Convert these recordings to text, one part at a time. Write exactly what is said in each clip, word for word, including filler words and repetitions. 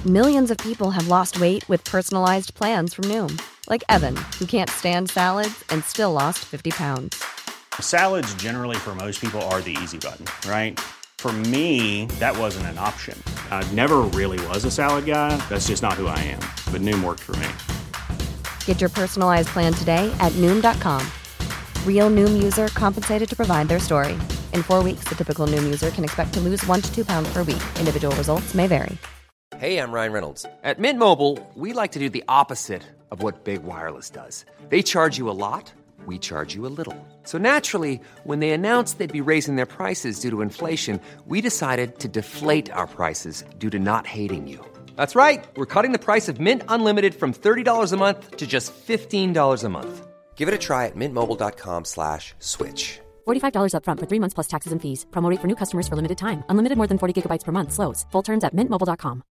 Millions of people have lost weight with personalized plans from Noom. Like Evan, who can't stand salads and still lost fifty pounds. Salads generally for most people are the easy button, right? For me, that wasn't an option. I never really was a salad guy. That's just not who I am. But Noom worked for me. Get your personalized plan today at Noom dot com. Real Noom user compensated to provide their story. In four weeks, the typical Noom user can expect to lose one to two pounds per week. Individual results may vary. Hey, I'm Ryan Reynolds. At Mint Mobile, we like to do the opposite of what Big Wireless does. They charge you a lot, we charge you a little. So naturally, when they announced they'd be raising their prices due to inflation, we decided to deflate our prices due to not hating you. That's right. We're cutting the price of Mint Unlimited from thirty dollars a month to just fifteen dollars a month. Give it a try at mintmobile.com slash switch. forty-five dollars up front for three months plus taxes and fees. Promo rate for new customers for limited time. Unlimited more than forty gigabytes per month. Slows full terms at mint mobile dot com.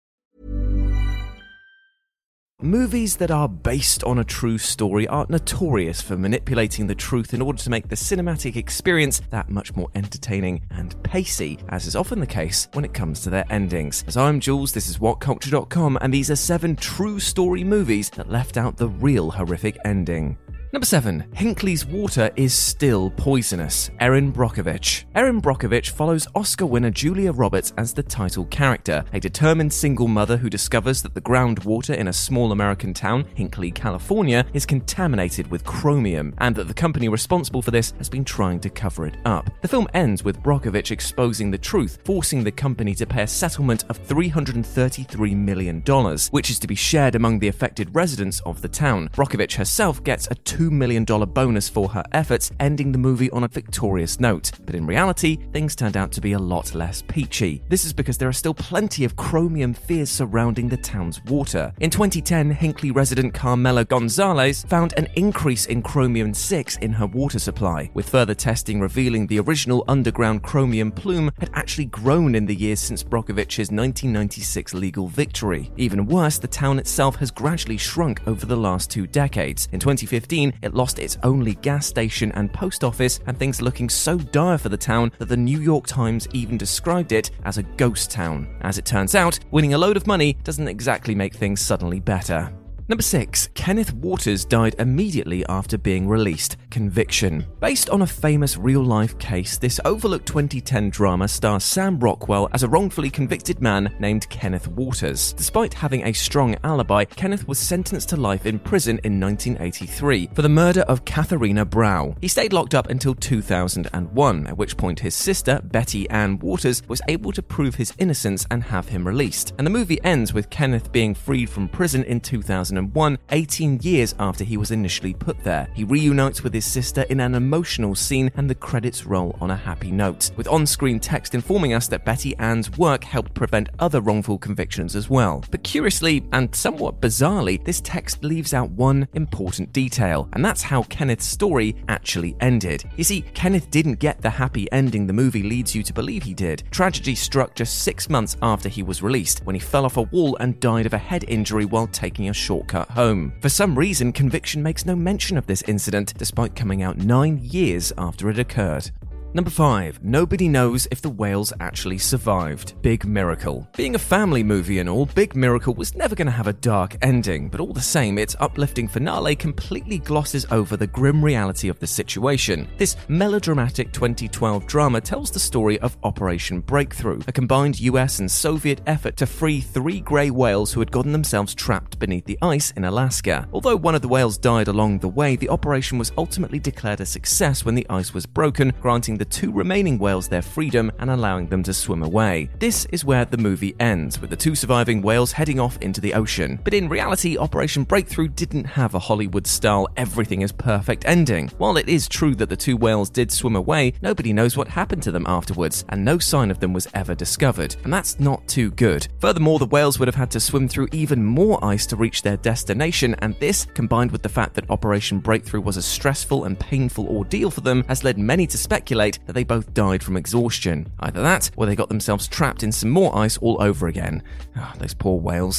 Movies that are based on a true story are notorious for manipulating the truth in order to make the cinematic experience that much more entertaining and pacey, as is often the case when it comes to their endings. As I'm Jules, this is what culture dot com, and these are seven true story movies that left out the real horrific ending. Number seven. Hinkley's Water is Still Poisonous. Erin Brockovich. Erin Brockovich follows Oscar winner Julia Roberts as the title character, a determined single mother who discovers that the groundwater in a small American town, Hinkley, California, is contaminated with chromium, and that the company responsible for this has been trying to cover it up. The film ends with Brockovich exposing the truth, forcing the company to pay a settlement of three hundred thirty-three million dollars, which is to be shared among the affected residents of the town. Brockovich herself gets a two million dollars bonus for her efforts, ending the movie on a victorious note. But in reality, things turned out to be a lot less peachy. This is because there are still plenty of chromium fears surrounding the town's water. In twenty ten, Hinkley resident Carmela Gonzalez found an increase in chromium six in her water supply, with further testing revealing the original underground chromium plume had actually grown in the years since Brockovich's nineteen ninety-six legal victory. Even worse, the town itself has gradually shrunk over the last two decades. In twenty fifteen, it lost its only gas station and post office, and things are looking so dire for the town that the New York Times even described it as a ghost town. As it turns out, winning a load of money doesn't exactly make things suddenly better. Number six. Kenneth Waters died immediately after being released. Conviction. Based on a famous real-life case, this overlooked twenty ten drama stars Sam Rockwell as a wrongfully convicted man named Kenneth Waters. Despite having a strong alibi, Kenneth was sentenced to life in prison in nineteen eighty-three for the murder of Katharina Brow. He stayed locked up until two thousand one, at which point his sister, Betty Ann Waters, was able to prove his innocence and have him released. And the movie ends with Kenneth being freed from prison in two thousand one, eighteen years after he was initially put there. He reunites with his sister in an emotional scene, and the credits roll on a happy note, with on-screen text informing us that Betty Ann's work helped prevent other wrongful convictions as well. But curiously, and somewhat bizarrely, this text leaves out one important detail, and that's how Kenneth's story actually ended. You see, Kenneth didn't get the happy ending the movie leads you to believe he did. Tragedy struck just six months after he was released, when he fell off a wall and died of a head injury while taking a shortcut home. For some reason, Conviction makes no mention of this incident, despite coming out nine years after it occurred. Number five. Nobody knows if the whales actually survived. Big Miracle. Being a family movie and all, Big Miracle was never going to have a dark ending, but all the same, its uplifting finale completely glosses over the grim reality of the situation. This melodramatic twenty twelve drama tells the story of Operation Breakthrough, a combined U S and Soviet effort to free three grey whales who had gotten themselves trapped beneath the ice in Alaska. Although one of the whales died along the way, the operation was ultimately declared a success when the ice was broken, granting the two remaining whales their freedom and allowing them to swim away. This is where the movie ends, with the two surviving whales heading off into the ocean. But in reality, Operation Breakthrough didn't have a Hollywood-style everything is perfect ending. While it is true that the two whales did swim away, nobody knows what happened to them afterwards, and no sign of them was ever discovered. And that's not too good. Furthermore, the whales would have had to swim through even more ice to reach their destination, and this, combined with the fact that Operation Breakthrough was a stressful and painful ordeal for them, has led many to speculate that they both died from exhaustion. Either that, or they got themselves trapped in some more ice all over again. Oh, those poor whales.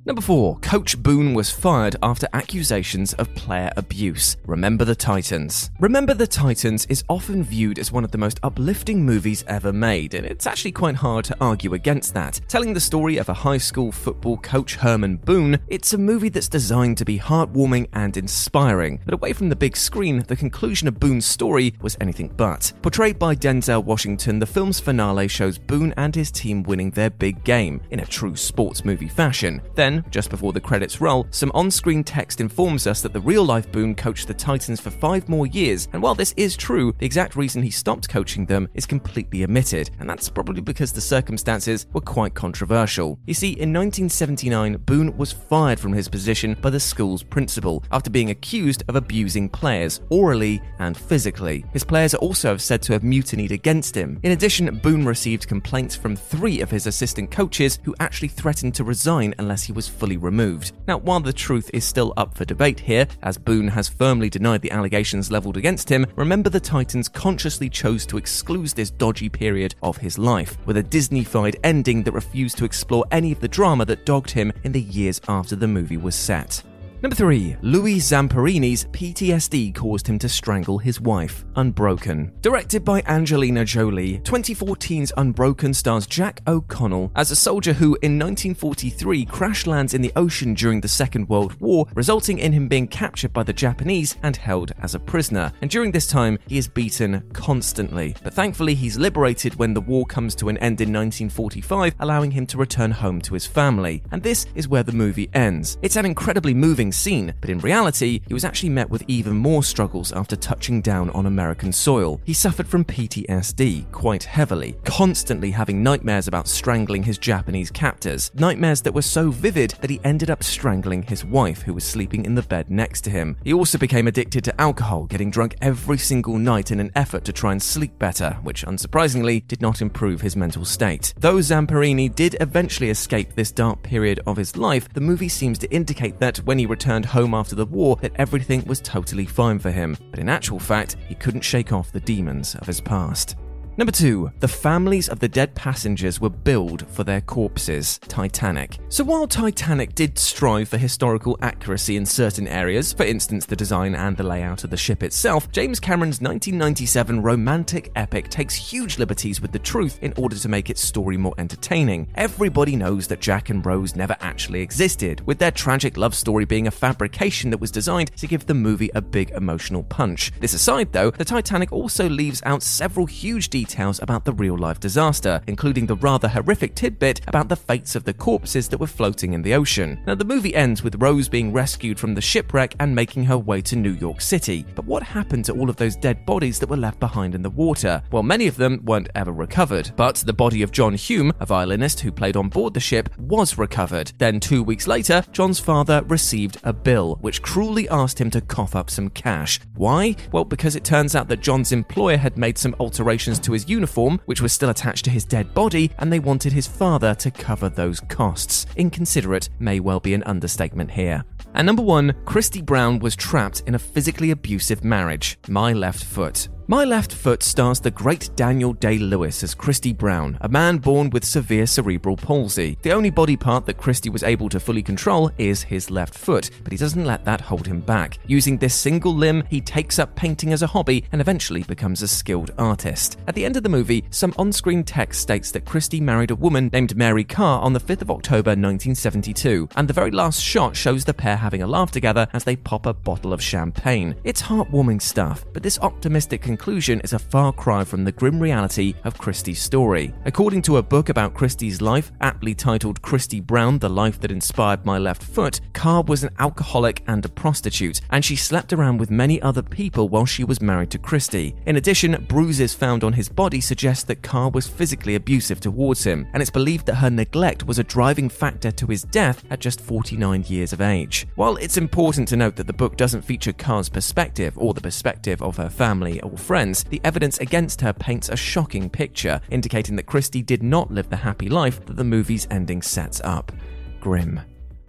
Number four, Coach Boone was fired after accusations of player abuse. Remember the Titans. Remember the Titans is often viewed as one of the most uplifting movies ever made, and it's actually quite hard to argue against that. Telling the story of a high school football coach, Herman Boone, it's a movie that's designed to be heartwarming and inspiring, but away from the big screen, the conclusion of Boone's story was anything but. Portrayed by Denzel Washington, the film's finale shows Boone and his team winning their big game, in a true sports movie fashion. Then, just before the credits roll, some on-screen text informs us that the real-life Boone coached the Titans for five more years, and while this is true, the exact reason he stopped coaching them is completely omitted, and that's probably because the circumstances were quite controversial. You see, in nineteen seventy-nine, Boone was fired from his position by the school's principal after being accused of abusing players, orally and physically. His players are also said to have mutinied against him. In addition, Boone received complaints from three of his assistant coaches who actually threatened to resign unless he was fully removed. Now, while the truth is still up for debate here, as Boone has firmly denied the allegations leveled against him, Remember the Titans consciously chose to exclude this dodgy period of his life, with a Disney-fied ending that refused to explore any of the drama that dogged him in the years after the movie was set. Number three, Louis Zamperini's P T S D caused him to strangle his wife. Unbroken. Directed by Angelina Jolie, twenty fourteen's Unbroken stars Jack O'Connell as a soldier who, in nineteen forty-three, crash lands in the ocean during the Second World War, resulting in him being captured by the Japanese and held as a prisoner. And during this time, he is beaten constantly. But thankfully, he's liberated when the war comes to an end in nineteen forty-five, allowing him to return home to his family. And this is where the movie ends. It's an incredibly moving scene, but in reality, he was actually met with even more struggles after touching down on American soil. He suffered from P T S D quite heavily, constantly having nightmares about strangling his Japanese captors, nightmares that were so vivid that he ended up strangling his wife, who was sleeping in the bed next to him. He also became addicted to alcohol, getting drunk every single night in an effort to try and sleep better, which unsurprisingly did not improve his mental state. Though Zamperini did eventually escape this dark period of his life, the movie seems to indicate that when he returned home after the war, that everything was totally fine for him. But in actual fact, he couldn't shake off the demons of his past. Number two, the families of the dead passengers were billed for their corpses. Titanic. So while Titanic did strive for historical accuracy in certain areas, for instance the design and the layout of the ship itself, James Cameron's nineteen ninety-seven romantic epic takes huge liberties with the truth in order to make its story more entertaining. Everybody knows that Jack and Rose never actually existed, with their tragic love story being a fabrication that was designed to give the movie a big emotional punch. This aside though, the Titanic also leaves out several huge details Details about the real-life disaster, including the rather horrific tidbit about the fates of the corpses that were floating in the ocean. Now, the movie ends with Rose being rescued from the shipwreck and making her way to New York City. But what happened to all of those dead bodies that were left behind in the water? Well, many of them weren't ever recovered, but the body of John Hume, a violinist who played on board the ship, was recovered. Then, two weeks later, John's father received a bill, which cruelly asked him to cough up some cash. Why? Well, because it turns out that John's employer had made some alterations to his uniform, which was still attached to his dead body, and they wanted his father to cover those costs. Inconsiderate may well be an understatement here. And number one, Christy Brown was trapped in a physically abusive marriage. My Left Foot. My Left Foot stars the great Daniel Day-Lewis as Christy Brown, a man born with severe cerebral palsy. The only body part that Christy was able to fully control is his left foot, but he doesn't let that hold him back. Using this single limb, he takes up painting as a hobby and eventually becomes a skilled artist. At the end of the movie, some on-screen text states that Christy married a woman named Mary Carr on the fifth of October nineteen seventy-two, and the very last shot shows the pair having a laugh together as they pop a bottle of champagne. It's heartwarming stuff, but this optimistic conclusion conclusion is a far cry from the grim reality of Christy's story. According to a book about Christy's life, aptly titled Christy Brown, The Life That Inspired My Left Foot, Carr was an alcoholic and a prostitute, and she slept around with many other people while she was married to Christy. In addition, bruises found on his body suggest that Carr was physically abusive towards him, and it's believed that her neglect was a driving factor to his death at just forty-nine years of age. While it's important to note that the book doesn't feature Carr's perspective or the perspective of her family or friends, the evidence against her paints a shocking picture, indicating that Christy did not live the happy life that the movie's ending sets up. Grim.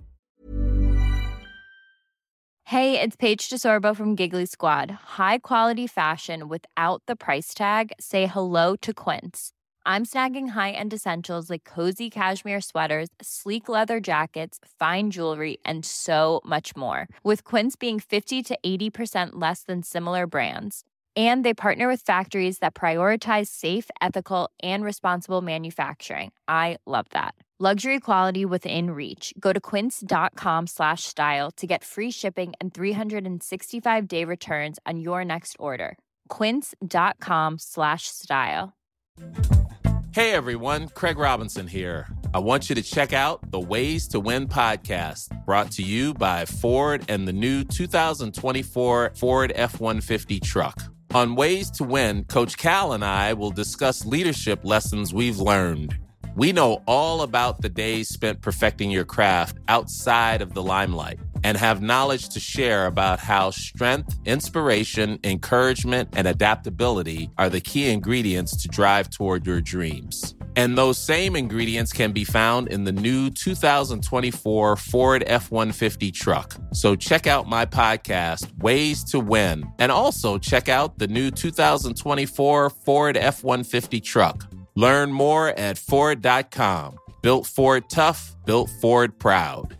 Hey, it's Paige DeSorbo from Giggly Squad. High quality fashion without the price tag. Say hello to Quince. I'm snagging high-end essentials like cozy cashmere sweaters, sleek leather jackets, fine jewelry, and so much more. With Quince being fifty to eighty percent less than similar brands. And they partner with factories that prioritize safe, ethical, and responsible manufacturing. I love that. Luxury quality within reach. Go to quince.com slash style to get free shipping and three sixty-five day returns on your next order. Quince.com slash style. Hey everyone, Craig Robinson here. I want you to check out the Ways to Win podcast, brought to you by Ford and the new two thousand twenty-four Ford F one fifty truck. On Ways to Win, Coach Cal and I will discuss leadership lessons we've learned. We know all about the days spent perfecting your craft outside of the limelight and have knowledge to share about how strength, inspiration, encouragement, and adaptability are the key ingredients to drive toward your dreams. And those same ingredients can be found in the new two thousand twenty-four Ford F one fifty truck. So check out my podcast, Ways to Win, and also check out the new two thousand twenty-four Ford F one fifty truck. Learn more at Ford dot com. Built Ford tough, built Ford proud.